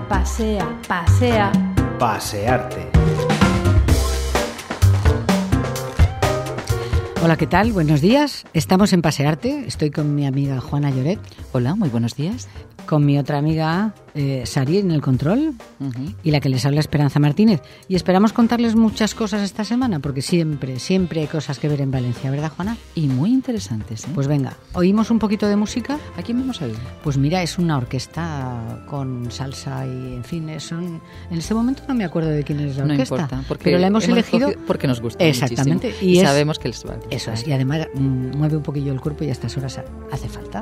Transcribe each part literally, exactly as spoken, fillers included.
pasea, pasea. Pasearte. Hola, ¿qué tal? Buenos días. Estamos en Pasearte. Estoy con mi amiga Juana Lloret. Hola, muy buenos días. Con mi otra amiga eh, Sari en el control. Uh-huh. Y la que les habla, Esperanza Martínez. Y esperamos contarles muchas cosas esta semana, porque siempre, siempre hay cosas que ver en Valencia, ¿verdad, Juana? Y muy interesantes, ¿eh? Pues venga, ¿oímos un poquito de música? ¿A quién vamos a oír? Pues mira, es una orquesta con salsa y, en fin, son... en este momento no me acuerdo de quién es la orquesta. No importa, porque pero la hemos, hemos elegido porque nos gusta. Exactamente. Muchísimo. Y, y es... sabemos que les va a gustar. Eso es, y además mmm, mueve un poquillo el cuerpo y a estas horas hace falta.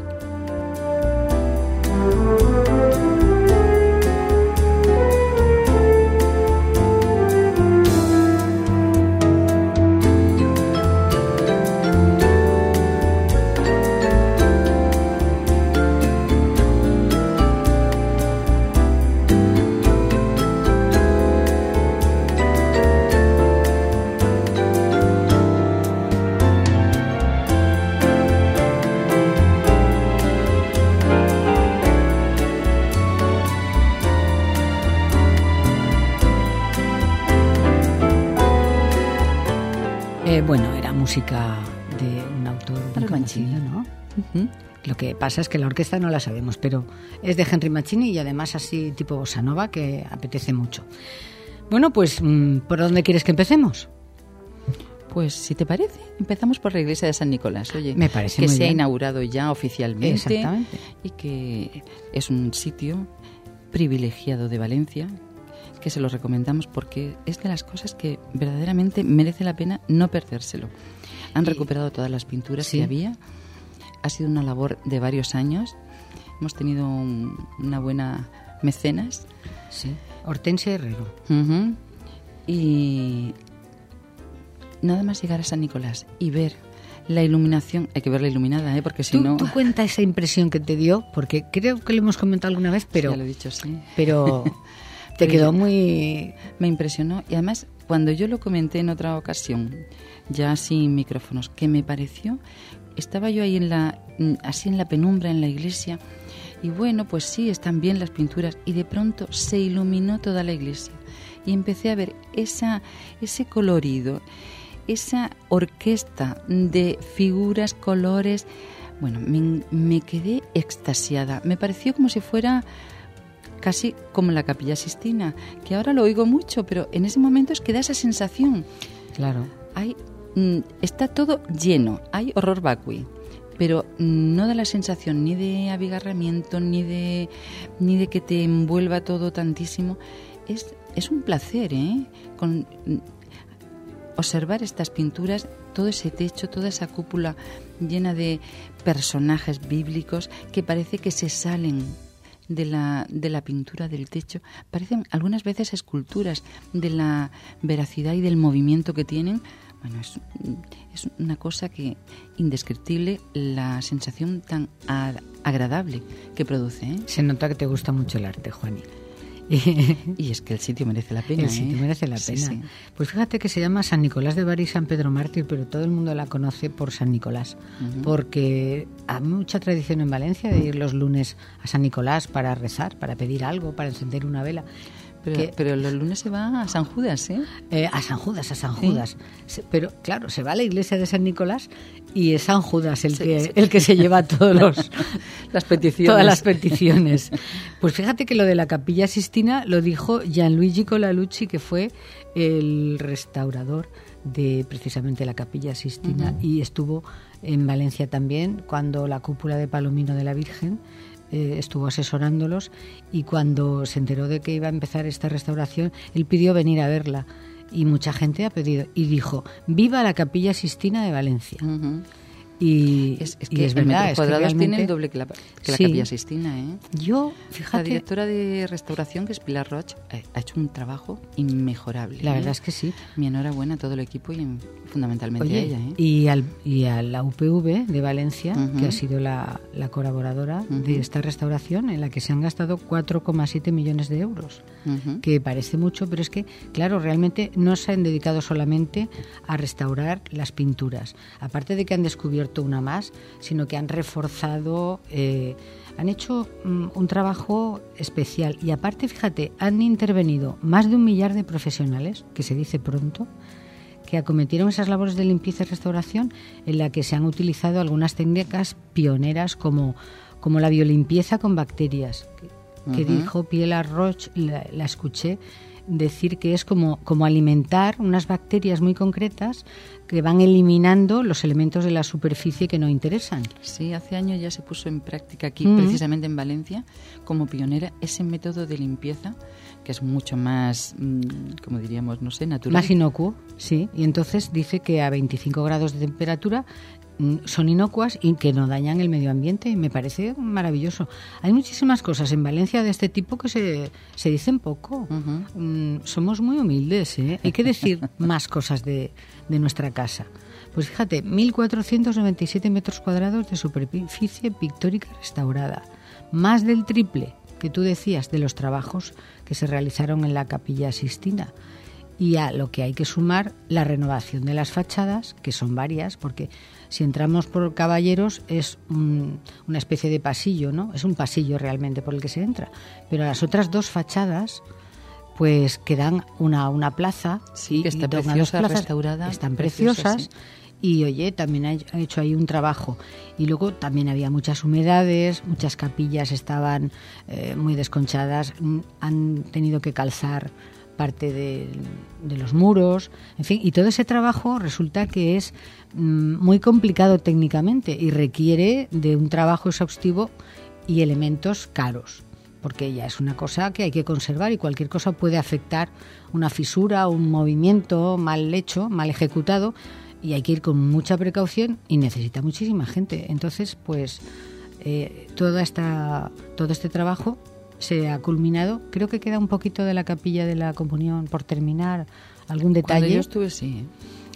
Bueno, era música de un autor muy conocido, ¿no? Uh-huh. Lo que pasa es que la orquesta no la sabemos, pero es de Henry Mancini y además así tipo bossa nova que apetece mucho. Bueno, pues ¿por dónde quieres que empecemos? Pues si te parece, empezamos por la iglesia de San Nicolás. Oye, me parece que muy se bien. ha inaugurado ya oficialmente. Exactamente. Y que es un sitio privilegiado de Valencia, que se lo recomendamos porque es de las cosas que verdaderamente merece la pena no perdérselo. Han recuperado todas las pinturas sí. que había. Ha sido una labor de varios años. Hemos tenido un, una buena mecenas. Sí, Hortensia Herrero. Uh-huh. Y nada más llegar a San Nicolás y ver la iluminación, hay que verla iluminada, ¿eh? Porque si ¿Tú, no... Tú cuenta esa impresión que te dio, porque creo que lo hemos comentado alguna vez, pero... Sí, ya lo he dicho, sí. Pero... Te quedó muy... Me impresionó. Y además, cuando yo lo comenté en otra ocasión, ya sin micrófonos, que me pareció... Estaba yo ahí en la, así en la penumbra, en la iglesia, y bueno, pues sí, están bien las pinturas, y de pronto se iluminó toda la iglesia. Y empecé a ver esa, ese colorido, esa orquesta de figuras, colores... Bueno, me, me quedé extasiada. Me pareció como si fuera... casi como la Capilla Sixtina, que ahora lo oigo mucho, pero en ese momento es que da esa sensación. Claro. Hay, está todo lleno, hay horror vacui, pero no da la sensación ni de abigarramiento, ni de, ni de que te envuelva todo tantísimo. Es, es un placer, ¿eh? Con, observar estas pinturas, todo ese techo, toda esa cúpula llena de personajes bíblicos que parece que se salen de la, de la pintura del techo, parecen algunas veces esculturas de la veracidad y del movimiento que tienen. Bueno, es, es una cosa que indescriptible, la sensación tan a, agradable que produce, ¿eh? Se nota que te gusta mucho el arte, Juani. Y es que el sitio merece la pena. El sitio ¿eh? merece la sí, pena. Sí. Pues fíjate que se llama San Nicolás de Bari y San Pedro Mártir, pero todo el mundo la conoce por San Nicolás, uh-huh. porque hay mucha tradición en Valencia de ir los lunes a San Nicolás para rezar, para pedir algo, para encender una vela. Pero, que, pero los lunes se va a San Judas, ¿eh? eh a San Judas, a San Judas. ¿Sí? Se, pero claro, se va a la iglesia de San Nicolás y es San Judas el, sí, que, sí. el que se lleva todos los, las peticiones. todas las peticiones. Pues fíjate que lo de la Capilla Sixtina lo dijo Gianluigi Colalucci, que fue el restaurador de precisamente la Capilla Sixtina, uh-huh. y estuvo en Valencia también cuando la cúpula de Palomino de la Virgen eh, estuvo asesorándolos, y cuando se enteró de que iba a empezar esta restauración, él pidió venir a verla y mucha gente ha pedido y dijo: ¡viva la Capilla Sixtina de Valencia! Uh-huh. Y es, es y que es el verdad, metro es cuadrado que realmente... tiene el doble que la, que la sí. Capilla Sixtina, ¿eh? Yo, fíjate... La directora de restauración, que es Pilar Roig, eh, ha hecho un trabajo inmejorable. La ¿eh? verdad es que sí. Mi enhorabuena a todo el equipo y en, fundamentalmente Oye, a ella. ¿eh? Y, al, y a la U P V de Valencia, uh-huh. que ha sido la, la colaboradora uh-huh. de esta restauración, en la que se han gastado cuatro coma siete millones de euros, uh-huh. que parece mucho, pero es que, claro, realmente no se han dedicado solamente a restaurar las pinturas. Aparte de que han descubierto puesto una más, sino que han reforzado, eh, han hecho um, un trabajo especial. Y aparte, fíjate, han intervenido más de un millar de profesionales, que se dice pronto, que acometieron esas labores de limpieza y restauración, en la que se han utilizado algunas técnicas pioneras como, como la biolimpieza con bacterias, que, uh-huh. que dijo Piela Roche, la, la escuché decir que es como, como alimentar unas bacterias muy concretas que van eliminando los elementos de la superficie que no interesan. Sí, hace años ya se puso en práctica aquí, uh-huh. precisamente en Valencia, como pionera, ese método de limpieza que es mucho más, como diríamos, no sé, natural. Más inocuo, sí. Y entonces dice que a veinticinco grados de temperatura son inocuas y que no dañan el medio ambiente, y me parece maravilloso. Hay muchísimas cosas en Valencia de este tipo que se, se dicen poco. Uh-huh. Mm, somos muy humildes, ¿eh? Hay que decir más cosas de, de nuestra casa. Pues fíjate, mil cuatrocientos noventa y siete metros cuadrados de superficie pictórica restaurada, más del triple que tú decías de los trabajos que se realizaron en la Capilla Sixtina. Y a lo que hay que sumar la renovación de las fachadas, que son varias, porque si entramos por Caballeros es un, una especie de pasillo, ¿no? Es un pasillo realmente por el que se entra. Pero las otras dos fachadas, pues que dan una, una plaza, sí, que está y preciosa, plazas, restaurada. Están preciosas. Preciosa, sí. Y oye, también ha hecho ahí un trabajo. Y luego también había muchas humedades, muchas capillas estaban eh, muy desconchadas, han tenido que calzar parte de, de los muros, en fin, y todo ese trabajo resulta que es mm, muy complicado técnicamente y requiere de un trabajo exhaustivo y elementos caros, porque ya es una cosa que hay que conservar y cualquier cosa puede afectar una fisura, un movimiento mal hecho, mal ejecutado, y hay que ir con mucha precaución y necesita muchísima gente. Entonces, pues eh, toda esta, todo este trabajo se ha culminado. Creo que queda un poquito de la capilla de la Comunión por terminar, algún detalle. Cuando yo estuve, sí.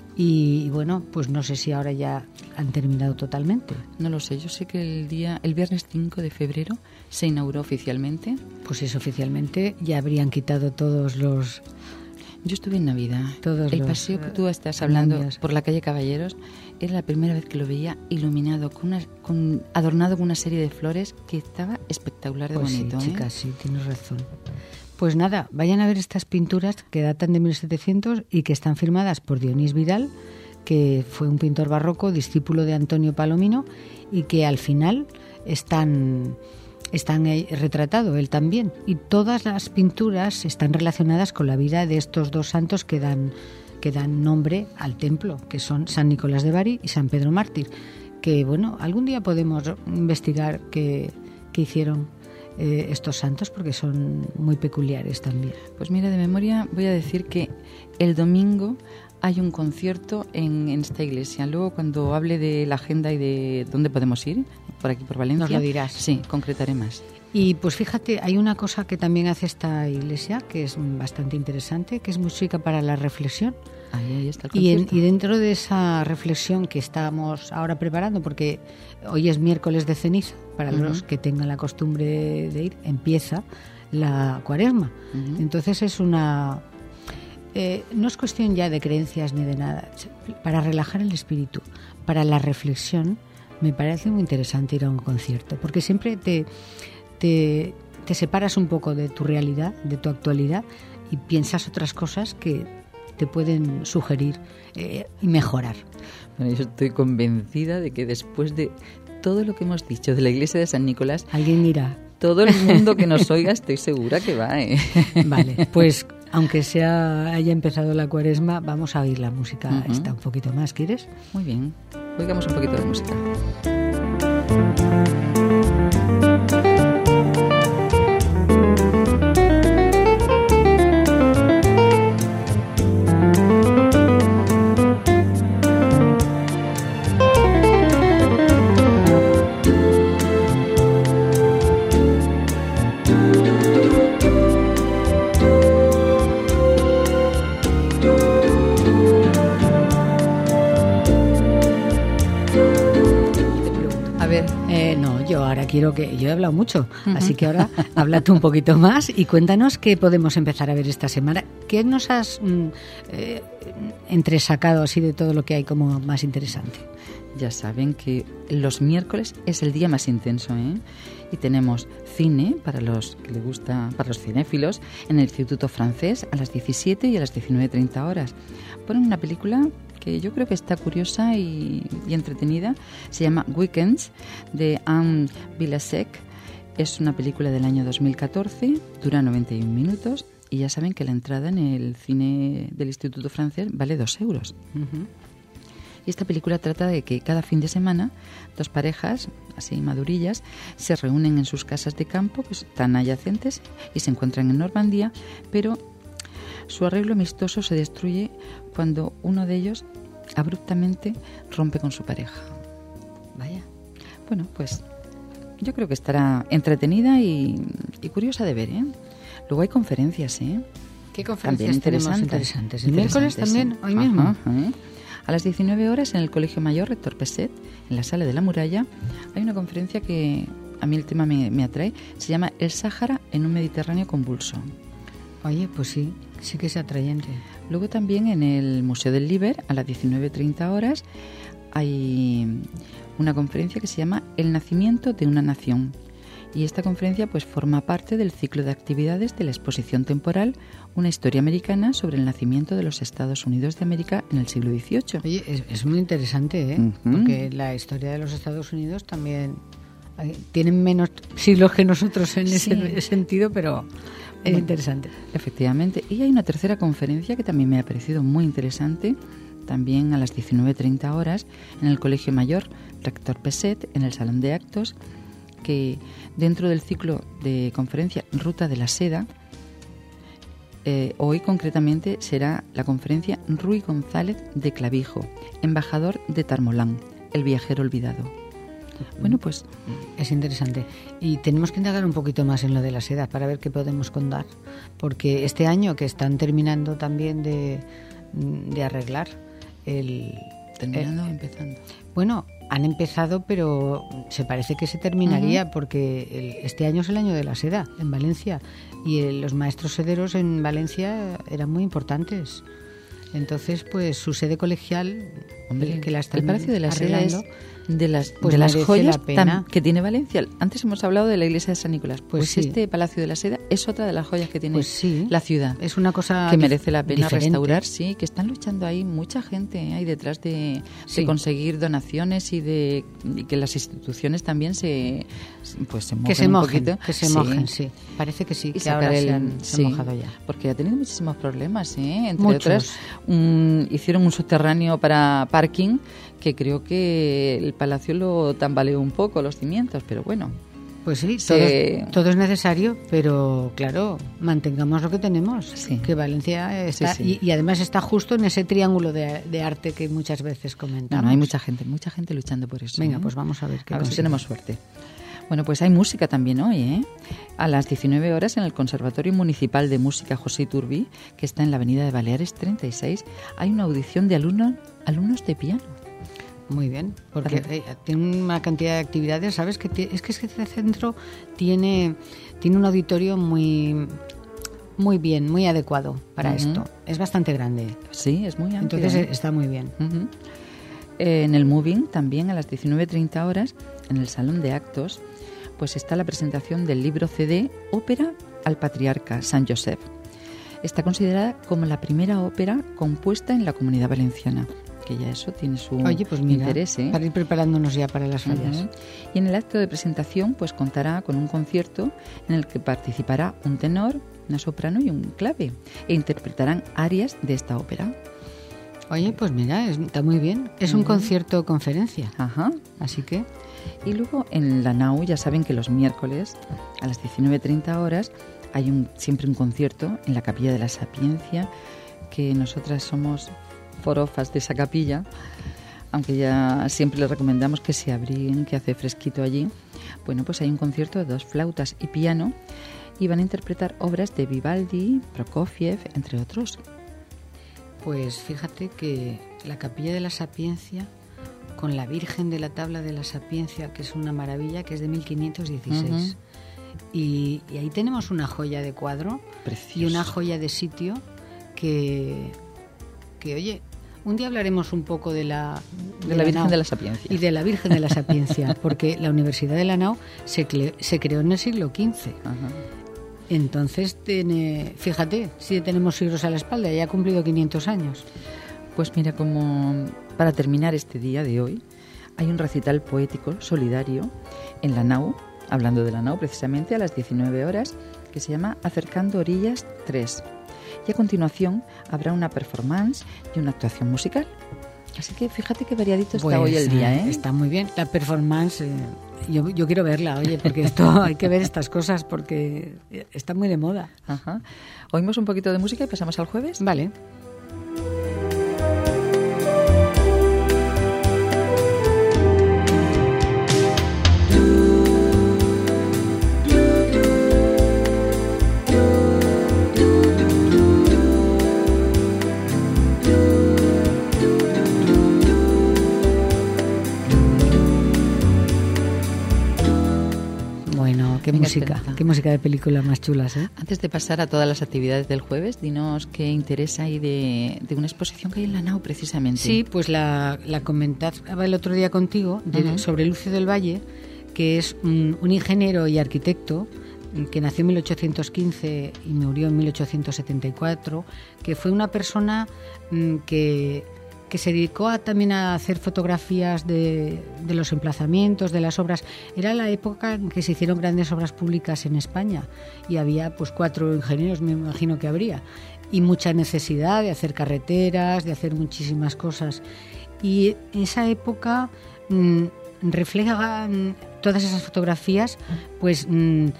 Y, y bueno, pues no sé si ahora ya han terminado totalmente. No lo sé, yo sé que el día, el viernes cinco de febrero se inauguró oficialmente. Pues es oficialmente, ya habrían quitado todos los... Yo estuve en Navidad. Todos el los, paseo que tú estás hablando cambios. Por la calle Caballeros era la primera vez que lo veía iluminado, con una, con, adornado con una serie de flores que estaba espectacular de pues bonito. Sí, chica, ¿eh? sí, tienes razón. Pues nada, vayan a ver estas pinturas que datan de mil setecientos y que están firmadas por Dionís Vidal, que fue un pintor barroco, discípulo de Antonio Palomino, y que al final están... están retratado él también, y todas las pinturas están relacionadas con la vida de estos dos santos que dan, que dan nombre al templo, que son San Nicolás de Bari y San Pedro Mártir, que bueno, algún día podemos investigar qué, qué hicieron eh, estos santos, porque son muy peculiares también. Pues mira, de memoria voy a decir que el domingo hay un concierto en, en esta iglesia. Luego, cuando hable de la agenda y de dónde podemos ir, por aquí, por Valencia, nos lo dirás. Sí, concretaré más. Y pues fíjate, hay una cosa que también hace esta iglesia, que es bastante interesante, que es música para la reflexión. Ahí, ahí está el y, concierto. en, y dentro de esa reflexión que estamos ahora preparando, porque hoy es miércoles de ceniza, para uh-huh. los que tengan la costumbre de ir, empieza la cuaresma. Uh-huh. Entonces es una... Eh, no es cuestión ya de creencias ni de nada. Para relajar el espíritu, para la reflexión, me parece muy interesante ir a un concierto, porque siempre te, te, te separas un poco de tu realidad, de tu actualidad, y piensas otras cosas que te pueden sugerir eh, y mejorar. Bueno, yo estoy convencida de que después de todo lo que hemos dicho de la iglesia de San Nicolás, alguien irá. Todo el mundo que nos oiga, estoy segura que va, ¿eh? Vale, pues aunque sea haya empezado la cuaresma, vamos a oír la música uh-huh. esta un poquito más, ¿quieres? Muy bien, oigamos un poquito de música. yo ahora quiero que... Yo he hablado mucho, así que ahora habla tú un poquito más y cuéntanos qué podemos empezar a ver esta semana. ¿Qué nos has mm, eh, entresacado así de todo lo que hay como más interesante? Ya saben que los miércoles es el día más intenso, ¿eh? Y tenemos cine para los que les gusta, para los cinéfilos, en el Instituto Francés a las diecisiete y a las diecinueve treinta horas. Ponen una película que yo creo que está curiosa y, y entretenida. Se llama Weekends, de Anne Vilasek. Es una película del año dos mil catorce, dura noventa y un minutos y ya saben que la entrada en el cine del Instituto Francés vale dos euros. Uh-huh. Y esta película trata de que cada fin de semana dos parejas, así madurillas, se reúnen en sus casas de campo, que están adyacentes, y se encuentran en Normandía, pero su arreglo amistoso se destruye cuando uno de ellos abruptamente rompe con su pareja. Vaya. Bueno, pues yo creo que estará entretenida y, y curiosa de ver, ¿eh? Luego hay conferencias, ¿eh? ¿Qué conferencias tenemos interesantes? ¿El miércoles también? ¿Hoy mismo? Ajá, ajá. A las diecinueve horas en el Colegio Mayor Rector Peset, en la Sala de la Muralla, hay una conferencia que a mí el tema me, me atrae. Se llama El Sáhara en un Mediterráneo convulso. Oye, pues sí, sí que es atrayente. Luego también en el Museo del Líber, a las diecinueve treinta horas, hay una conferencia que se llama El nacimiento de una nación. Y esta conferencia pues forma parte del ciclo de actividades de la exposición temporal Una historia americana sobre el nacimiento de los Estados Unidos de América en el siglo dieciocho. Oye, es, es muy interesante, ¿eh? Uh-huh. Porque la historia de los Estados Unidos también hay, tienen menos siglos que nosotros en sí. ese sentido, pero es bueno, interesante. Efectivamente. Y hay una tercera conferencia que también me ha parecido muy interesante, también a las diecinueve treinta horas, en el Colegio Mayor Rector Peset, en el Salón de Actos, que dentro del ciclo de conferencia Ruta de la Seda, eh, hoy concretamente será la conferencia Rui González de Clavijo, embajador de Tarmolán, el viajero olvidado. Bueno, pues es interesante. Y tenemos que indagar un poquito más en lo de la seda para ver qué podemos contar, porque este año que están terminando también de, de arreglar el... ¿Terminando o empezando? Bueno, han empezado, pero se parece que se terminaría uh-huh. porque el, este año es el año de la seda en Valencia y el, los maestros sederos en Valencia eran muy importantes. Entonces, pues su sede colegial, Hombre, que la están el Palacio de la Seda es de las, pues de las joyas tan, que tiene Valencia. Antes hemos hablado de la iglesia de San Nicolás. Pues, pues sí. este Palacio de la Seda es otra de las joyas que tiene pues sí. la ciudad. Es una cosa que merece la pena diferente. restaurar, sí, que están luchando ahí mucha gente ahí detrás de, sí. de conseguir donaciones y de y que las instituciones también se pues se mojen que se un mojen, poquito. que se sí. mojen, sí. Parece que sí, y que ahora el, se han, se sí, han mojado ya. Porque ha tenido muchísimos problemas, ¿eh? Entre Muchos. otras, un, hicieron un subterráneo para parking que creo que el palacio lo tambaleó un poco, los cimientos, pero bueno. Pues sí, se... todo, es, todo es necesario, pero claro, mantengamos lo que tenemos, sí. que Valencia está, sí, sí. Y, y además está justo en ese triángulo de, de arte que muchas veces comentamos. No, no, hay mucha gente, mucha gente luchando por eso. Venga, ¿eh? pues vamos a ver qué A ver consigue. si tenemos suerte. Bueno, pues hay música también hoy, ¿eh? A las diecinueve horas en el Conservatorio Municipal de Música José Iturbí, que está en la Avenida de Baleares treinta y seis, hay una audición de alumnos, alumnos de piano. Muy bien, porque eh, tiene una cantidad de actividades, ¿sabes? Que t- es que este centro tiene, tiene un auditorio muy, muy bien, muy adecuado para uh-huh. esto. Es bastante grande. Sí, es muy amplio. Entonces ¿eh? está muy bien. Uh-huh. Eh, en el Moving, también a las diecinueve treinta horas, en el Salón de Actos, pues está la presentación del libro C D Ópera al Patriarca San Josep. Está considerada como la primera ópera compuesta en la Comunidad Valenciana, que ya eso tiene su Oye, pues mira, interés, ¿eh? Para ir preparándonos ya para las fallas. Uh-huh. Y en el acto de presentación pues contará con un concierto en el que participará un tenor, una soprano y un clave, e interpretarán arias de esta ópera. Oye, pues mira, es, está muy bien. Es uh-huh. un concierto-conferencia. Ajá. Así que... Y luego en la Nau, ya saben que los miércoles a las diecinueve treinta horas hay un, siempre un concierto en la Capilla de la Sapiencia, que nosotras somos forofas de esa capilla, aunque ya siempre les recomendamos que se abriguen, que hace fresquito allí. Bueno, pues hay un concierto de dos flautas y piano y van a interpretar obras de Vivaldi, Prokofiev, entre otros. Pues fíjate que la Capilla de la Sapiencia con la Virgen de la Tabla de la Sapiencia, que es una maravilla, que es de mil quinientos dieciséis. Uh-huh. y, y ahí tenemos una joya de cuadro. Precioso. Y una joya de sitio que, que oye, un día hablaremos un poco de la, de, de la, la Virgen Nau, de la Sapiencia. Y de la Virgen de la Sapiencia, porque la Universidad de Lanao se, cle, se creó en el siglo quince. Uh-huh. Entonces, tiene, fíjate, si tenemos siglos a la espalda, ya ha cumplido quinientos años. Pues mira, como para terminar este día de hoy, hay un recital poético solidario en Lanao, hablando de Lanao precisamente, a las diecinueve horas, que se llama Acercando Orillas tres. Y a continuación habrá una performance y una actuación musical. Así que fíjate qué variadito está pues, hoy el día, ¿eh? Está muy bien. La performance, eh, yo, yo quiero verla, oye, porque esto hay que ver estas cosas porque está muy de moda. Ajá. Oímos un poquito de música y pasamos al jueves. Vale. Qué Venga, música, Esperanza. Qué música de películas más chulas, ¿eh? Antes de pasar a todas las actividades del jueves, dinos qué interesa ahí de, de una exposición que hay en Lanao, precisamente. Sí, pues la, la comentaba el otro día contigo de, uh-huh. sobre Lucio del Valle, que es un, un ingeniero y arquitecto que nació en mil ochocientos quince y murió en mil ochocientos setenta y cuatro, que fue una persona mmm, que... que se dedicó a, también a hacer fotografías de, de los emplazamientos, de las obras. Era la época en que se hicieron grandes obras públicas en España y había pues cuatro ingenieros, me imagino que habría, y mucha necesidad de hacer carreteras, de hacer muchísimas cosas. Y esa época mmm, refleja mmm, todas esas fotografías, pues... Mmm,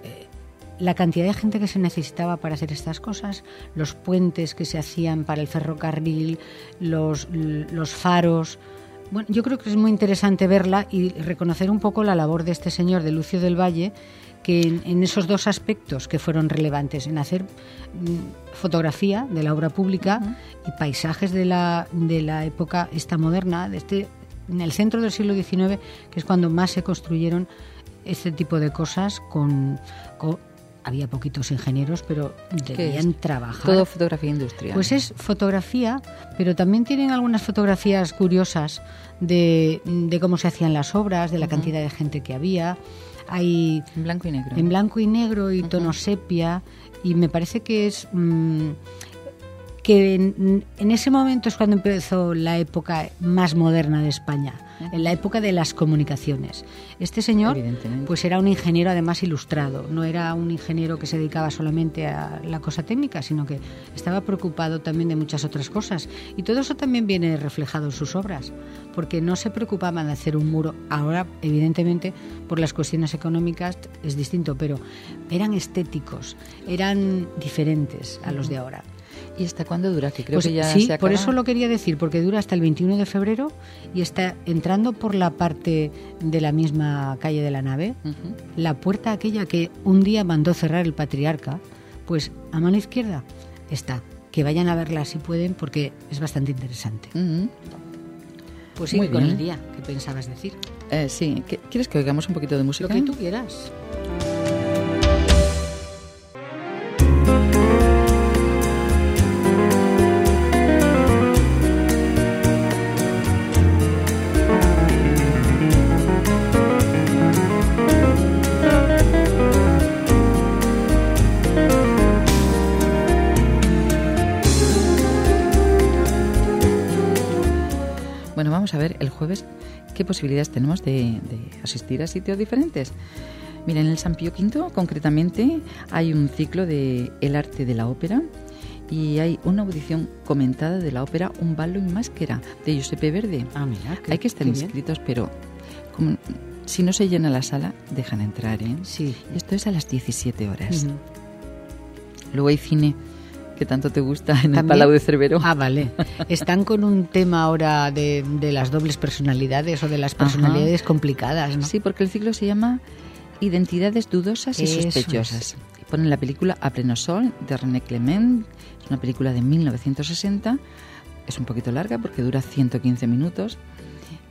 la cantidad de gente que se necesitaba para hacer estas cosas, los puentes que se hacían para el ferrocarril, los, los faros. Bueno, yo creo que es muy interesante verla y reconocer un poco la labor de este señor, de Lucio del Valle, que en, en esos dos aspectos que fueron relevantes, en hacer mm, fotografía de la obra pública uh-huh. y paisajes de la, de la época esta moderna, de este, en el centro del siglo diecinueve, que es cuando más se construyeron este tipo de cosas con... con había poquitos ingenieros, pero debían trabajar. Todo fotografía industrial. Pues es fotografía, pero también tienen algunas fotografías curiosas de, de cómo se hacían las obras, de la uh-huh. cantidad de gente que había. Hay en blanco y negro. En blanco y negro y tono uh-huh. sepia. Y me parece que es... Mmm, que en, en ese momento es cuando empezó la época más moderna de España, en la época de las comunicaciones. Este señor pues era un ingeniero además ilustrado, no era un ingeniero que se dedicaba solamente a la cosa técnica, sino que estaba preocupado también de muchas otras cosas. Y todo eso también viene reflejado en sus obras, porque no se preocupaban de hacer un muro. Ahora, evidentemente, por las cuestiones económicas es distinto, pero eran estéticos, eran diferentes a los de ahora. ¿Y hasta cuándo dura? Que creo pues que ya sí, se acaba. Por eso lo quería decir, porque dura hasta el veintiuno de febrero y está entrando por la parte de la misma calle de la nave, uh-huh. la puerta aquella que un día mandó cerrar el patriarca, pues a mano izquierda está. Que vayan a verla si pueden, porque es bastante interesante. Uh-huh. Pues sí, con el día, ¿qué pensabas decir? Eh, sí, ¿quieres que oigamos un poquito de música? Lo que tú quieras. Bueno, vamos a ver el jueves qué posibilidades tenemos de, de asistir a sitios diferentes. Mira, en el San Pío quinto, concretamente, hay un ciclo de El arte de la ópera y hay una audición comentada de la ópera Un ballo in maschera, de Giuseppe Verdi. Ah, mira, qué, hay que estar inscritos, bien. Pero como, si no se llena la sala, dejan entrar, ¿eh? Sí. Y esto es a las diecisiete horas. Uh-huh. Luego hay cine, que tanto te gusta, en ¿También? El Palau de Cervero. Ah, vale. Están con un tema ahora de, de las dobles personalidades o de las personalidades Ajá. complicadas, ¿no? Sí, porque el ciclo se llama Identidades dudosas y Eso sospechosas. Es. Y ponen la película A pleno sol, de René Clement. Es una película de mil novecientos sesenta. Es un poquito larga porque dura ciento quince minutos.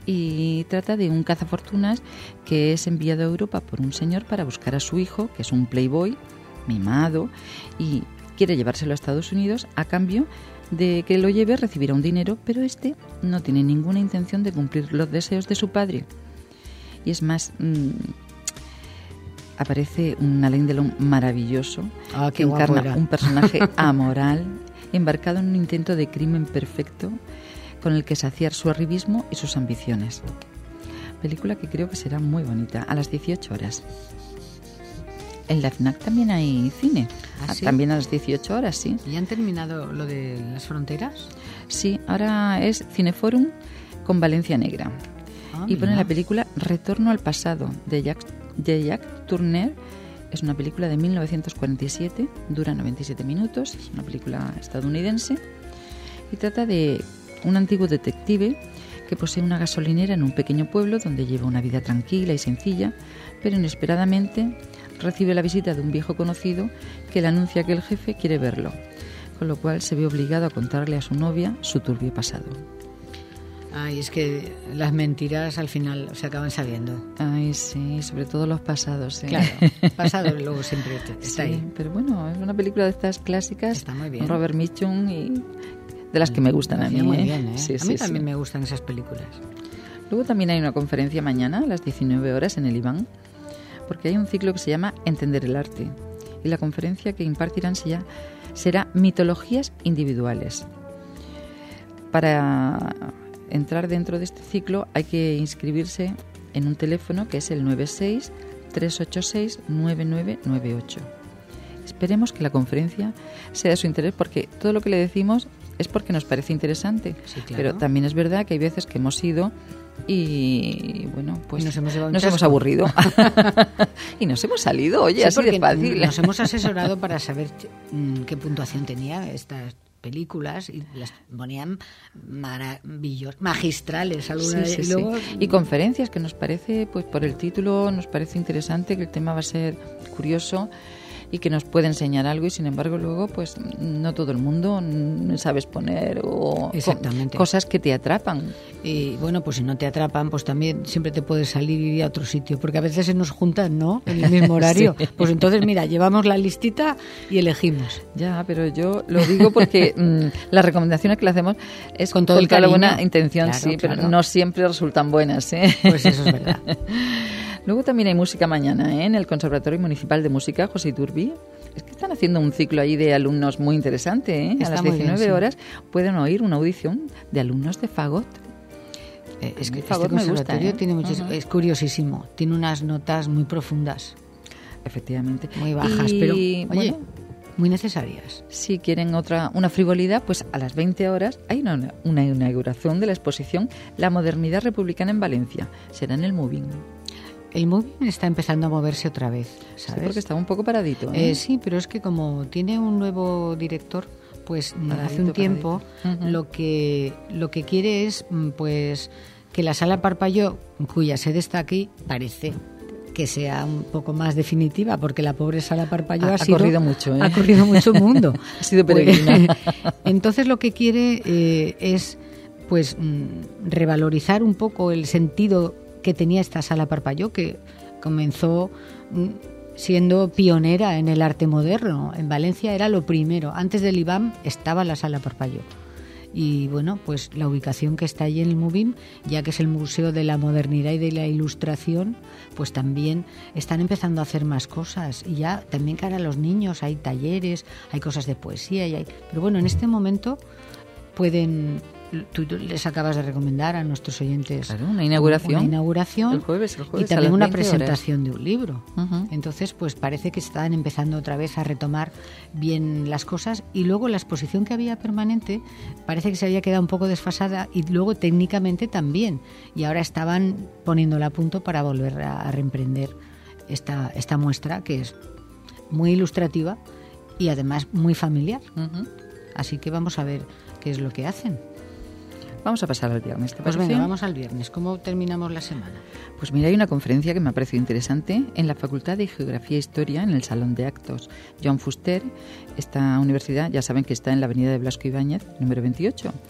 y trata de un cazafortunas que es enviado a Europa por un señor para buscar a su hijo, que es un playboy mimado, y quiere llevárselo a Estados Unidos. A cambio de que lo lleve recibirá un dinero, pero este no tiene ninguna intención de cumplir los deseos de su padre. Y es más, mmm, aparece un Alain Delon maravilloso, ah, que encarna un personaje amoral, embarcado en un intento de crimen perfecto con el que saciar su arribismo y sus ambiciones. Película que creo que será muy bonita, a las dieciocho horas. En la FNAC también hay cine, ¿Ah, sí? También a las dieciocho horas, sí. ¿Y han terminado lo de las fronteras? Sí, ahora es Cineforum con Valencia Negra. Ah, y pone mira. la película Retorno al pasado, de Jacques, de Jacques Tourneur. Es una película de mil novecientos cuarenta y siete, dura noventa y siete minutos, es una película estadounidense y trata de un antiguo detective que posee una gasolinera en un pequeño pueblo donde lleva una vida tranquila y sencilla, pero inesperadamente recibe la visita de un viejo conocido que le anuncia que el jefe quiere verlo, con lo cual se ve obligado a contarle a su novia su turbio pasado. Ay, es que las mentiras al final se acaban sabiendo. Ay, sí, sobre todo los pasados. ¿eh? Claro, pasado luego siempre está sí, ahí. Pero bueno, es una película de estas clásicas. Está muy bien. Robert Mitchum y de las que me gustan a mí. Muy ¿eh? bien, ¿eh? Sí, a sí, mí también sí. me gustan esas películas. Luego también hay una conferencia mañana a las diecinueve horas en el Iván, porque hay un ciclo que se llama Entender el arte. Y la conferencia que impartirán será, será Mitologías Individuales. Para entrar dentro de este ciclo hay que inscribirse en un teléfono que es el nueve seis, tres ocho seis, nueve nueve nueve ocho. Esperemos que la conferencia sea de su interés, porque todo lo que le decimos es porque nos parece interesante. Sí, claro. Pero también es verdad que hay veces que hemos ido y bueno, pues Y nos hemos, llevado un nos chasco. hemos aburrido y nos hemos salido, oye, Sí, así de porque fácil. Nos hemos asesorado para saber mm, qué puntuación tenía estas películas y las ponían maravillosas, magistrales algunas. Sí, sí, y sí. luego Y conferencias que nos parece, pues por el título nos parece interesante, que el tema va a ser curioso y que nos puede enseñar algo, y sin embargo luego pues no todo el mundo sabe exponer o Exactamente. co- cosas que te atrapan. Y bueno, pues si no te atrapan, pues también siempre te puedes salir y ir a otro sitio, porque a veces se nos juntan, ¿no? En el mismo horario. Sí. Pues entonces, mira, llevamos la listita y elegimos. Ya, pero yo lo digo porque mmm, las recomendaciones que le hacemos es Con todo el toda la cariño. buena intención, Claro, sí, pero claro. no siempre resultan buenas, ¿eh? Pues eso es verdad. Luego también hay música mañana, ¿eh? En el Conservatorio Municipal de Música José Iturbi. Es que están haciendo un ciclo ahí de alumnos muy interesante, ¿eh? Está A las muy bien, diecinueve sí. horas pueden oír una audición de alumnos de fagot. Eh, es A que mí este fagot me gusta, conservatorio ¿eh? tiene muchísimo, Ujú. es curiosísimo, tiene unas notas muy profundas, Efectivamente. muy bajas, Y, pero oye, bueno, muy necesarias. si quieren otra una frivolidad, pues a las veinte horas hay una, una inauguración de la exposición La modernidad republicana en Valencia. Será en el Moving. El movie está empezando a moverse otra vez, Sí, ¿sabes? porque estaba un poco paradito, ¿eh? Eh, sí, pero es que como tiene un nuevo director, pues mm, Paradito, hace un tiempo paradito. Ujú. lo que lo que quiere es mm, pues que la sala Parpalló, cuya sede está aquí, parece que sea un poco más definitiva, porque la pobre sala Parpalló Ha- ha, ha sido, corrido mucho, ¿eh? ha corrido mucho mundo. Ha sido Pues, peregrina. entonces lo que quiere eh, es pues mm, revalorizar un poco el sentido que tenía esta sala Parpalló, que comenzó mm, siendo pionera en el arte moderno. En Valencia era lo primero. Antes del IBAM estaba la sala Parpalló. Y bueno, pues la ubicación que está allí en el MUBIM, ya que es el Museo de la Modernidad y de la Ilustración, pues también están empezando a hacer más cosas. Y ya también cara a los niños hay talleres, hay cosas de poesía. Y hay... Pero bueno, en este momento pueden... Tú les acabas de recomendar a nuestros oyentes Claro, una inauguración. una inauguración El jueves, el jueves y a también las una veinte horas. presentación de un libro. Ujú. Entonces, pues parece que están empezando otra vez a retomar bien las cosas, y luego la exposición que había permanente parece que se había quedado un poco desfasada, y luego técnicamente también, y ahora estaban poniéndola a punto para volver a, a reemprender esta, esta muestra, que es muy ilustrativa y además muy familiar. Ujú. Así que vamos a ver qué es lo que hacen. Vamos a pasar al viernes, ¿te Pues parece? venga, vamos al viernes. ¿Cómo terminamos la semana? Pues mira, hay una conferencia que me ha parecido interesante en la Facultad de Geografía e Historia, en el Salón de Actos Joan Fuster. Esta universidad, ya saben que está en la avenida de Blasco Ibáñez, número veintiocho.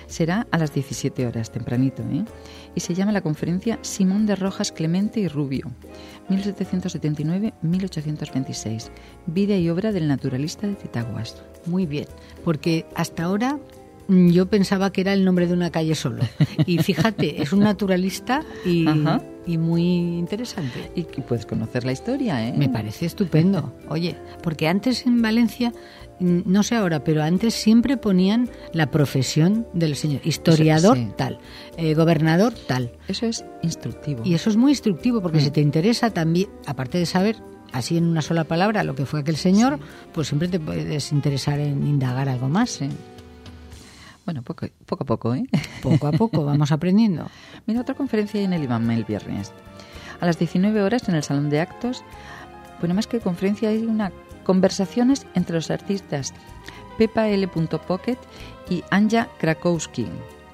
Será a las diecisiete horas, tempranito, ¿eh? Y se llama la conferencia Simón de Rojas, Clemente y Rubio, mil setecientos setenta y nueve a mil ochocientos veintiséis. Vida y obra del naturalista de Titaguas. Muy bien, porque hasta ahora yo pensaba que era el nombre de una calle solo. Y fíjate, es un naturalista y, y muy interesante. Y puedes conocer la historia, ¿eh? Me parece estupendo. Oye, porque antes en Valencia, no sé ahora, pero antes siempre ponían la profesión del señor. Historiador, eso, sí. tal. Eh, gobernador, tal. Eso es instructivo. Y eso es muy instructivo, porque mm. si te interesa también, aparte de saber así en una sola palabra lo que fue aquel señor, sí. pues siempre te puedes interesar en indagar algo más. Sí. Bueno, poco, poco a poco, ¿eh? Poco a poco, vamos aprendiendo. Mira, otra conferencia en el IMAM el viernes. A las diecinueve horas en el Salón de Actos, bueno, más que conferencia, hay una conversaciones entre los artistas Pepa L. Pocket y Anja Krakowski.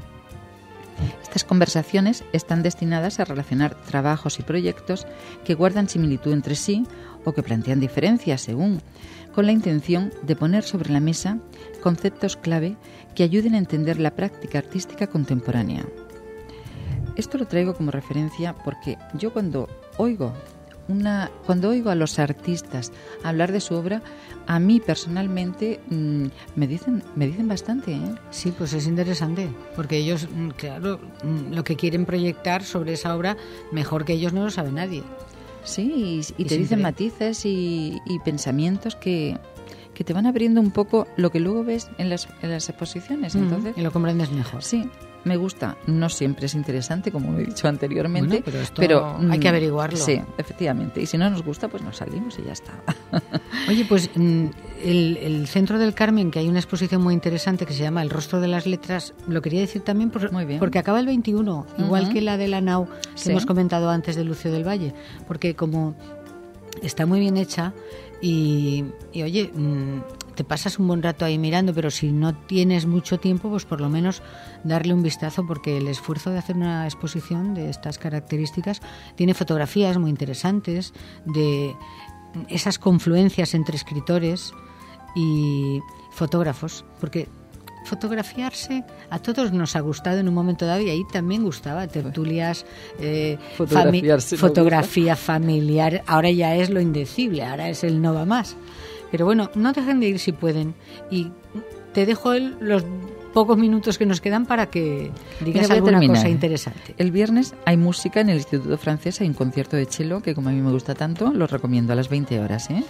Estas conversaciones están destinadas a relacionar trabajos y proyectos que guardan similitud entre sí o que plantean diferencias según, con la intención de poner sobre la mesa conceptos clave que ayuden a entender la práctica artística contemporánea. Esto lo traigo como referencia porque yo cuando oigo una, cuando oigo a los artistas hablar de su obra, a mí personalmente mmm, me dicen, me dicen bastante, ¿eh? Sí, pues es interesante, porque ellos, claro, lo que quieren proyectar sobre esa obra, mejor que ellos no lo sabe nadie. Sí, y, y, y te dicen matices y, y pensamientos que, que te van abriendo un poco lo que luego ves en las, en las exposiciones. Entonces, mm, y lo comprendes mejor. Sí, me gusta. No siempre es interesante, como he dicho anteriormente. Bueno, pero esto pero hay que averiguarlo. Sí, efectivamente. Y si no nos gusta, pues nos salimos y ya está. Oye, pues el, el Centro del Carmen, que hay una exposición muy interesante que se llama El rostro de las letras, lo quería decir también por, muy bien. Porque acaba el veintiuno, uh-huh. igual que la de la Nau que sí. hemos comentado antes de Lucio del Valle, porque como está muy bien hecha y, y oye, te pasas un buen rato ahí mirando, pero si no tienes mucho tiempo, pues por lo menos darle un vistazo, porque el esfuerzo de hacer una exposición de estas características tiene fotografías muy interesantes de esas confluencias entre escritores y fotógrafos, porque fotografiarse a todos nos ha gustado en un momento dado y ahí también gustaba, tertulias, eh, fami- fotografía familiar, ahora ya es lo indecible, ahora es el no va más. Pero bueno, no dejen de ir si pueden y te dejo el, los pocos minutos que nos quedan para que digas Mira, alguna cosa interesante. El viernes hay música en el Instituto Francés, hay un concierto de cello que como a mí me gusta tanto, lo recomiendo a las veinte horas, ¿eh?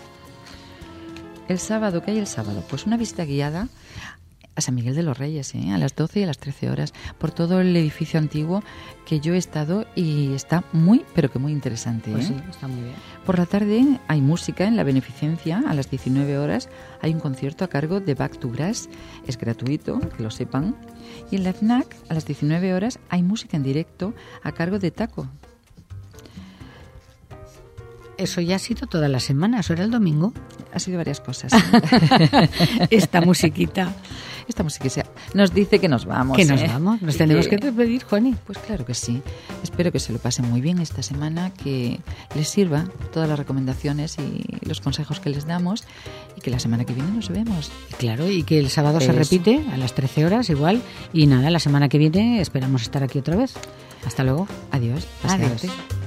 El sábado, ¿qué hay el sábado? Pues una visita guiada a San Miguel de los Reyes, ¿eh? A las doce y a las trece horas, por todo el edificio antiguo que yo he estado y está muy, pero que muy interesante, ¿eh? Pues sí, está muy bien. Por la tarde hay música en la beneficencia, a las diecinueve horas hay un concierto a cargo de Back to Brass, es gratuito, que lo sepan, y en la F N A C a las diecinueve horas hay música en directo a cargo de Taco. Eso ya ha sido toda la semana, eso era el domingo. Ha sido varias cosas. Esta musiquita. Esta musiquita nos dice que nos vamos. Que nos ¿eh? vamos, nos tenemos que, que despedir, Juani. Pues claro que sí. Espero que se lo pasen muy bien esta semana, que les sirva todas las recomendaciones y los consejos que les damos y que la semana que viene nos vemos. Claro, y que el sábado Eso. se repite a las trece horas igual. Y nada, la semana que viene esperamos estar aquí otra vez. Hasta luego. Adiós. Adiós.